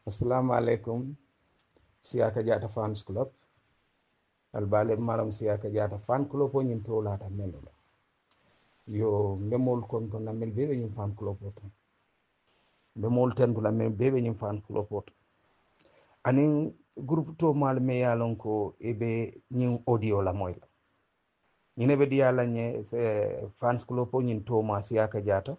Assalamu alaikum. Siaka Jata Fans Club. Albale malam Siaka Jata Fan Club on yin tola ta melola. Yo memol kon to na mel bebe yin fan club ot. Memol ten to la mel bebe yin fan club ot. Anin group to mal me yalon ko ebe yin audio la moyla. Nyine be diala nye se fans club on yin to ma Siaka Jata.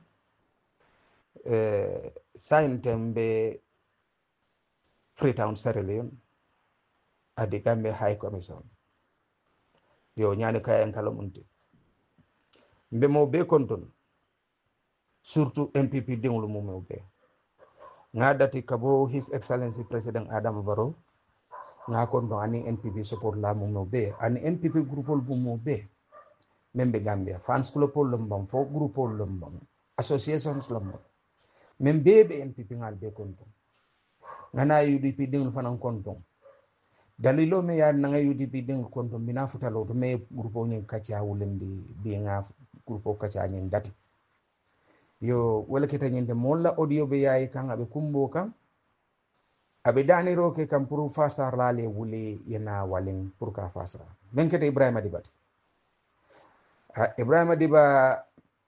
Sign tembe Freetown Sierra Leone adi Gambia High Commission. Yo nyane kaya kala munti mbe mo be konton surtout MPP dinglu mo mo be ngadati kabo His Excellency President Adam Barrow nga konton ani NPP support la mo mo be ani NPP groupol bu mo be membe Gambia fans club lombam fo groupol lombam associations lombam membe be NPP ngal be konton ngana UDP dinglu fanan konton dalilo me ya nanga UDP dinglu konton mina futalo to me groupe nyen kacha wulendi bi nga groupe kacha nyen dati yo wala kita nyinde molla audio be yayi kan abe kumbo kan abe dani roke kan pour fasar la le wuli yana walin pour ka fasara men kete Ibrahima Diba Ibrahima Diba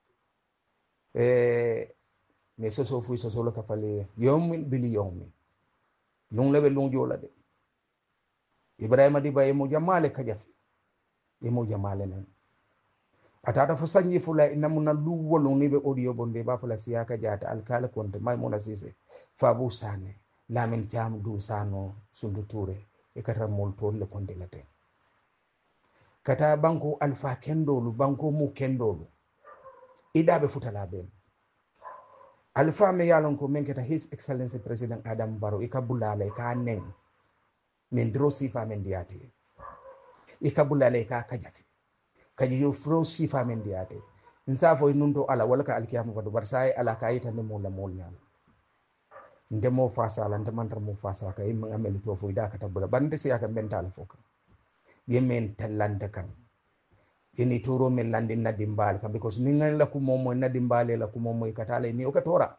me soso fu soso lo ka fale yom bili yomi lung lebe lung jola de Ibrahima Diba e mo jamale kajafi e mo jamale nan atata fo sanyi fula inamuna luwolo ni be audio bonde ba fula Siaka Jata alkala konte Maimuna Sise Fabu Sane Lamin Cham du Sano Sundu Touré e kata molto le konde late kata banko Alpha Kendolu banko mu Kendolu ida be futala ben Alpha me yalon ko men kata His Excellency President Adam Barrow e kabulale ka nen men drosi fa men diati e kabulale ka kajafi kaji yo fro sifa men diate nsafo inundo ala wala ka alkiyama badu barsay ala kayita ne mola molnya ndemo fasa ala ndemantar mo fasa ka yimma amel to fo ida ka tabula bande Siaka mental foka yemen talanda kan yeni toro men landi na dimbal ka because ni ngal la ku momo na dimbale la ku momo ikatale ni o ka tora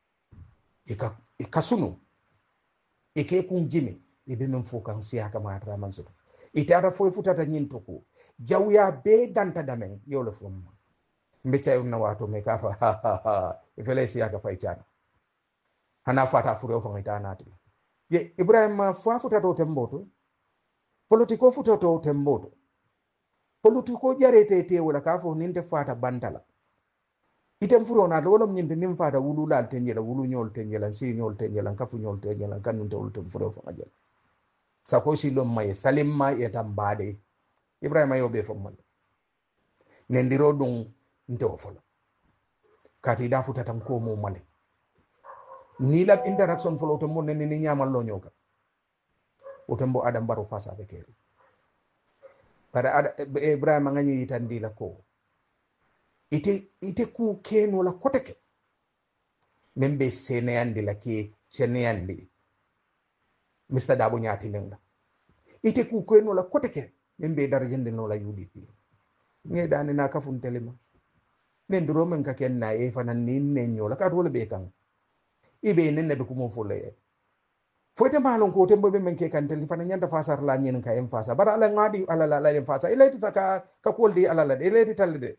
ikasunu ike kun jimi ibe men foka Siaka ma tra man so itata fo futata nyintuko jawya be danta damen yolo fum mbecha na watu me kafa ifele Siaka fay chana hana fata furo fa ngitana ati ye Ibrahima fa futa to temboto politiko futa to temboto politiko jarete te wala kafo ninde fata bantala item furo na wolom nyinde nim fata wulula tenjela wulu nyol tenjela si nyol tenjela kafu nyol tenjela kanun te wultum furo fa ngajel sako silom may salimma yetam bade Ibrahima yobe fommal nendiro dum nto folo kati da futa tam ko mo male ni lab interaction folo to mon ni nyamal lo nyoka otombo Adam Barrow fasa be keri para Ibrahima ngani yitandi la ko ite ku keno la koteke membe seneyandi la ke seneyandi Mr. Dabo nyati nenga ite ku keno la koteke membe darjende no la UDP nge dani na kafun telema nen duro men ka ken na e fanan ni nen nyola ka wala be kan ibe nen be ko mo folle foyte malon ko tembo be men ke kan tel fanan nyanda fasar la nyen ka em fasa bara ala ngadi ala la em fasa ileti taka ka koldi ala la ileti talde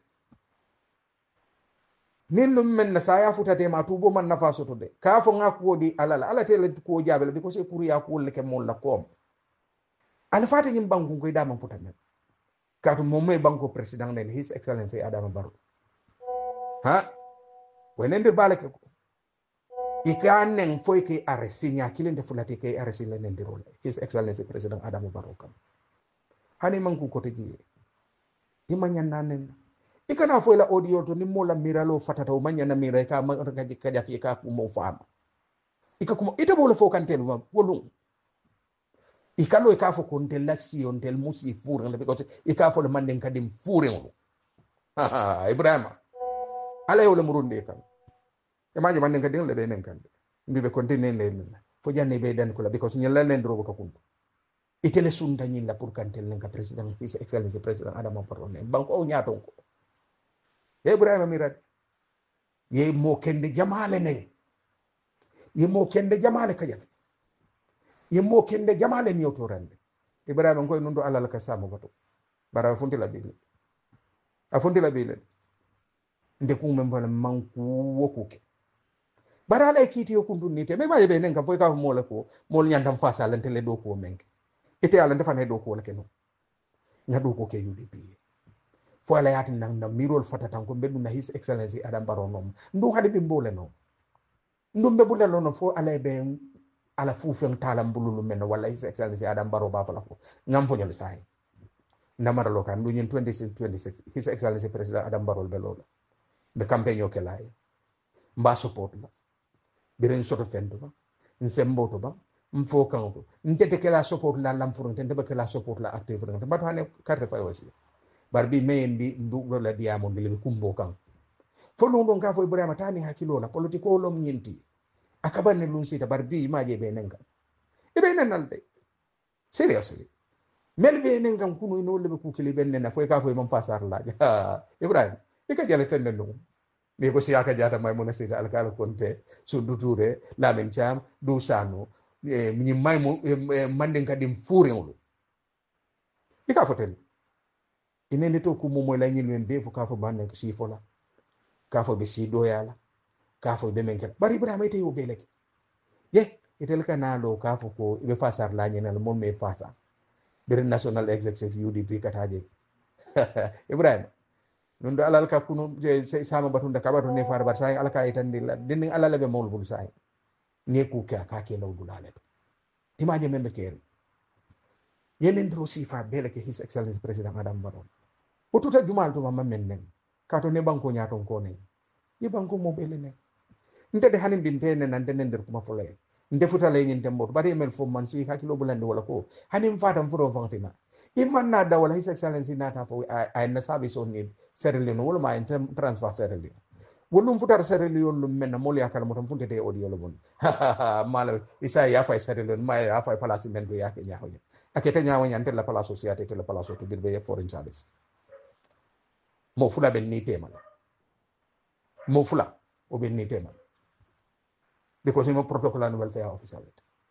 nin lum men na saya futate ma tubo man nafaso to de ka fo ngako di ala tele ko jabel bi ko se pour ya ko le ke mon la kom ala fata nyim banku ko da man futane katu momme banko president nen His Excellency Adam Barrow ha wenende balake ko ikanen foy ke aresinya kilende fulati ke aresin len ndirole His Excellency President Adam Barrow kam hani manku ko teji imanya nanen ikana foy la audio to ni mola miralo fatata o manya na mira ka ma ka jafi ka ku mo fama ikakuma itabo le fo kantel wolum ikalo ikafo kontel la sion tel musi furen because ikafo le manden kadim furen Ibrahima ala yo le murunde kan e maji manden kadim le denen kan mbibe kontinen le fo janne be dan ko la because nyalla len drobo ka kunto itele sunda nyin la pour kantel len ka president His Excellency President Adama Barrow ne banko o nyaton ko Ibrahima mirad ye mo kende jamale ne ye mo kende jamale kajaf yemmo kende jamale ni otorande ibrahima ngoy nundo alal ka samu bato bara funti la bile afunti la bile nde ku men bala manku wokuke bara la kiti yo kundu nite be maye be nen ka foy ka mo la ko mol nyandam fasa lan tele do ko menke ite ala ndefane do ko la keno nya do ko ke UDP fo ala yati nan na mirol fatatan ko beddu na his excellency adam baronom ndu hade be mbole no ndu be bulelo no fo ala be ala fufen talam bululu men wala his excellency adam baro ba fala ko ngam fo nyol sai namara lo kan ndu nyen 26 his excellency president adam barol be lolo be campagne o ke lay mba support la biren soto fendo ba nsembo to ba mfo kan ko ntete ke la support la lam furun tente ba ke la support la active furun ba to hane carte fay wasi barbi meyen bi ndu la diamo ndile kumbo kan fo lu ndon ka fo ibrahima tani hakilo la politiko lom nyinti akabanne lu sita barbi maje be nenga ibe nanalde seriously mel be nenga kunu no lebe ku kili benne na fo ka fo mam fasar la ibrahima ika jale tenne no mi ko siaka jata may mona sita alkala konte so duture lamen cham du sano mi may mo manden kadim furingulu ika fotel inende to ku mo moy la nyil men be fo ka fo banne ko si fola ka fo be si doyala ka fo be men kel bari ibrahima ite yo belek ye itel kanalo ka fo ko be fasar la nyenal mom me fasa bir national executive UDP kataje ibrahima non do alal ka kuno sama batunda ka batu ne far bar say alaka itandi la din alal be mol bul say ne ku ka ke law dulale image membe ker yenen dro sifa bele ke his excellency president adam baron o tuta jumal to mamma men nen ka to ne banko nyaton ko ne yi banko mo bele ne nte de hanim bin tene nan den der kuma fulay nde futale nyin tembo bari mel fo man si hakilo bulande wala ko hanim fatam furo fantina iman na da wala his excellency nata fo ay na service on need sereli no wala ma en transfer sereli wolum futar sereli yon lum men mol yakal motam funte de audio lo bon mala isa ya fay sereli ma ya fay place men do yake nyaaw ni akete nyaaw nyante la place société te la place to birbe foreign service mo fula ben ni temal mo fula o ben ni temal because mo protocol and welfare officer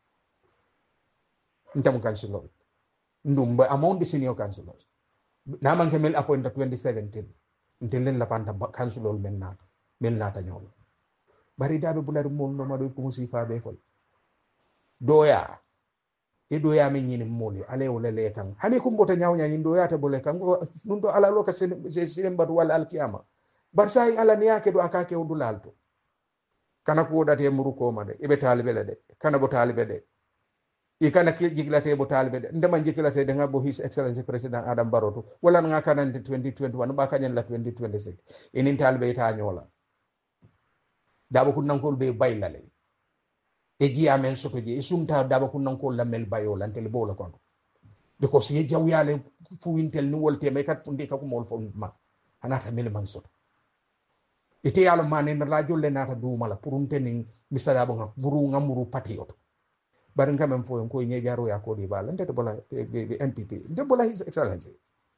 ntamu councilor ndumba amount de senior councilors na man kemel appoint 2017 ntelen la panta councilor men nata nyolo bari dabe bulari mol no mado ko musifa be fol doya e doya men nyini moli ale wala le kan hani ko mbota nyaaw nyaani doya ta bole kan nun do ala loka sen badu wal alkiyama bar sai ala niyake do akake o dulalto kana ko date muru ko made ibe talibe le de kana bo talibe de ikana ki jiglate bo talbe de ndema jiglate de ngabo his excellency president adam baroto wala nga kanande 2021 ba kanyen la 2026 inin talbe ta nyola daba kun nankol be baylale e ji amen soto ji sumta daba kun nankol la mel bayola tel bola kon because ye jawyale fu wintel ni wolte may kat fundi ka ko mol fo ma anata mel man soto ite yalo manen la jolle nata duumala pour untenin misada bo ngam ngamuru patriote bari ngam fo ko nye jaro ya ko di bala ndete bola NPP nde bola his excellency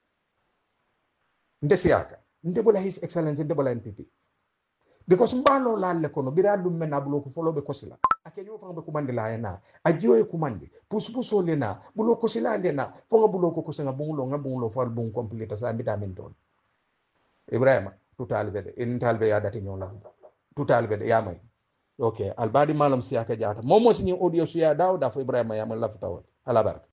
nde siaka nde bola his excellency nde bola NPP because mbalo lalle kono biradum men abulo ko folo be kosila akejo fa be kumande la yana ajiyo e kumande pusu le na bulo kosila le na fo ngabulo ko kosenga bungulo fal bung complete sa mbita men ton ibrahima tutal bede in talbe ya dati nyola tutal bede ya may okay albadi malam siaka jata momo sini audio suya daw da fo ibrahima ya man lafta ala baraka